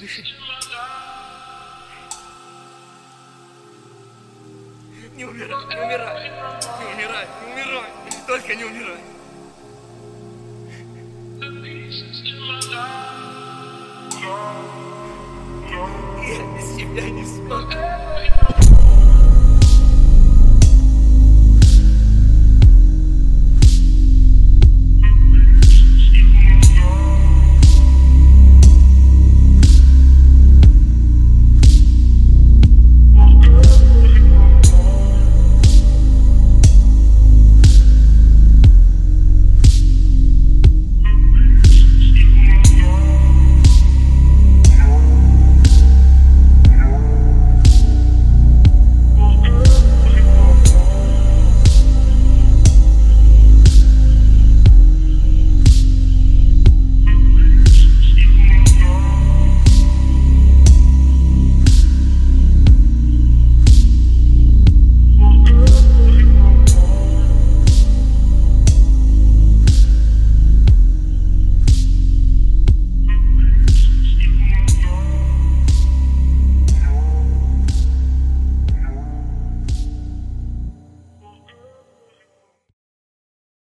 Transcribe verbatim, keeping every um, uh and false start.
Дыши. Не умирай, не умирай, не умирай, не умирай, только не умирай. Я без тебя не смогу.